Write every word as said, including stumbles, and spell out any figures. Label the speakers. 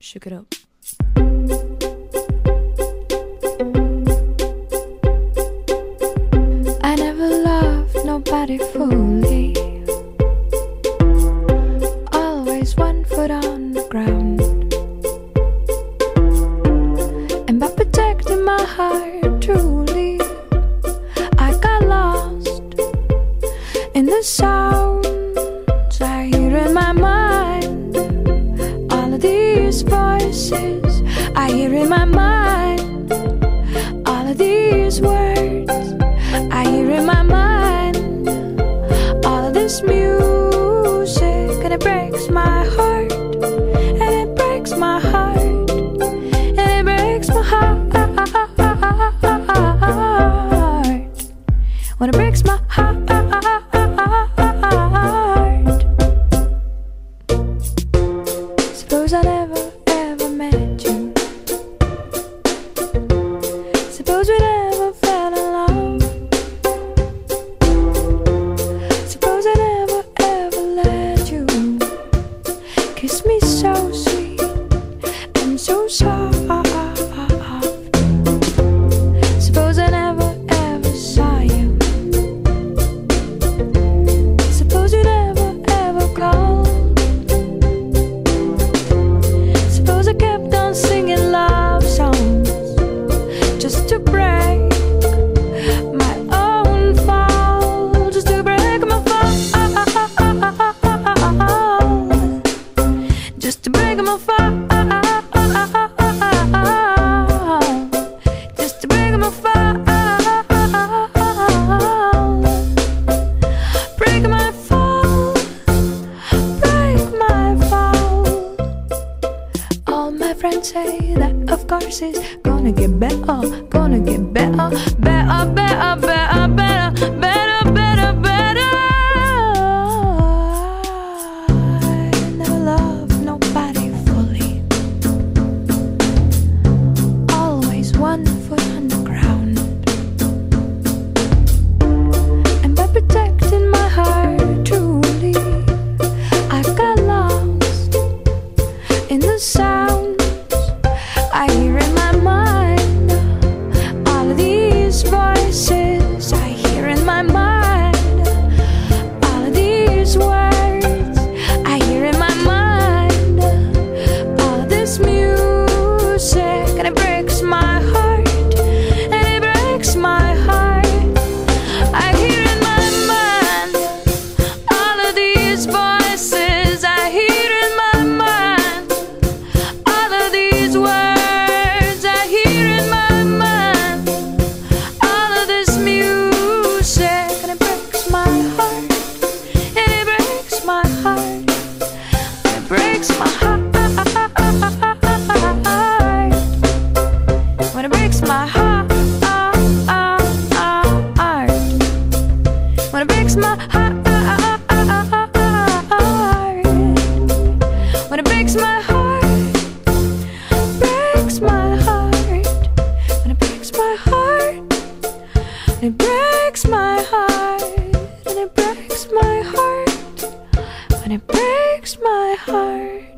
Speaker 1: Shook it up. I never loved nobody fully. Always one foot on the ground. And by protecting my heart truly, I got lost in the sounds I hear in my mind. All of these voices I hear in my mind. All of these words I hear in my mind. All of this music, and it breaks my heart. And it breaks my heart. And it breaks my heart. When it breaks my heart. Suppose I never ever met you. Suppose we never fell in love. Suppose I never ever let you kiss me so sweet and so soft. Suppose I never ever saw you. Suppose you never ever called. Suppose I kept on singing love songs just to break my own fall, just to break my fall, just to break my fall, just to break my fall, break my fall, break my fall. All my friends say that of course it's gonna get better, gonna get better, better, better, better, better, better, better, better. I never loved nobody fully. Always one foot on the ground. And by protecting my heart truly, I got lost in the sounds I hear in my mind. All of these voices I hear in my mind. All of these words I hear in my mind. All of this music, and it breaks my heart. And it breaks my heart. I hear in my mind. All of these voices I hear in my mind. All of these words I hear in my mind. All of this music, and it breaks my heart. And it breaks my heart. It breaks my heart. When it breaks my heart. When it breaks my heart. When it breaks my heart. Breaks my heart. When it breaks my heart. It breaks my heart. And it breaks my heart. When it breaks my heart.